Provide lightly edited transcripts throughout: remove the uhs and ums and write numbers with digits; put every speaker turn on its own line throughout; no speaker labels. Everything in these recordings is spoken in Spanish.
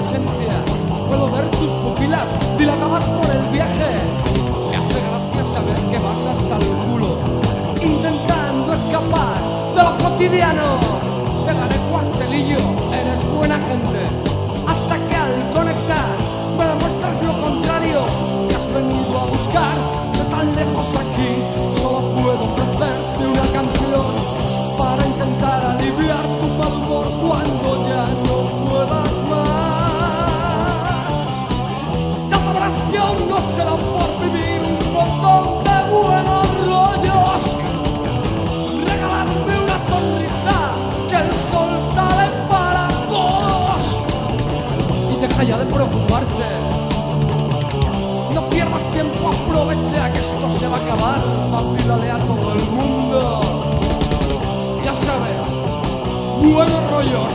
presencia. Puedo ver tus pupilas dilatadas por el viaje. Me hace gracia saber que vas hasta el culo, intentando escapar de lo cotidiano. Te daré cuartelillo, eres buena gente, hasta que al conectar me demuestras lo contrario. Que has venido a buscar de tan lejos aquí. Solo puedo ofrecerte una canción para intentar aliviar tu mal humor cuando ya no puedas más. Ya sabrás que aún nos queda por vivir un montón de buenos rollos. Regalarme una sonrisa, que el sol sale para todos. Y deja ya de preocuparte, no pierdas tiempo, aprovecha que esto se va a acabar. Vacílale a todo el mundo, ya sabes, buenos rollos.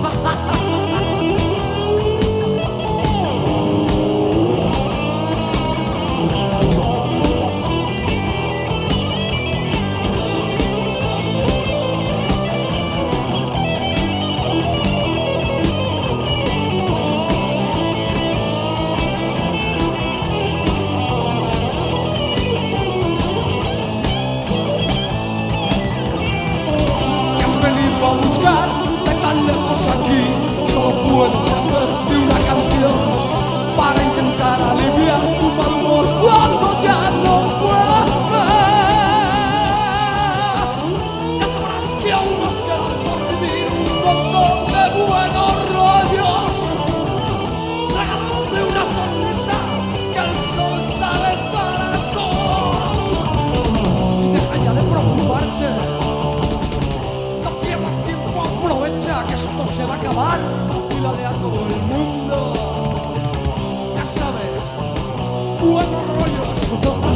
A buscar de tan lejos aquí. Solo puedo hacerte una canción para intentar aliviar tu mal humor cuando ya no puedas más. Ya sabrás que aún nos queda por vivir un montón de buenos rollos. Regálame una sonrisa, que el sol sale para todos. Y deja ya de preocuparte, aprovecha que esto se va a acabar. Vacílale a todo el mundo, ya sabes, buenos rollos.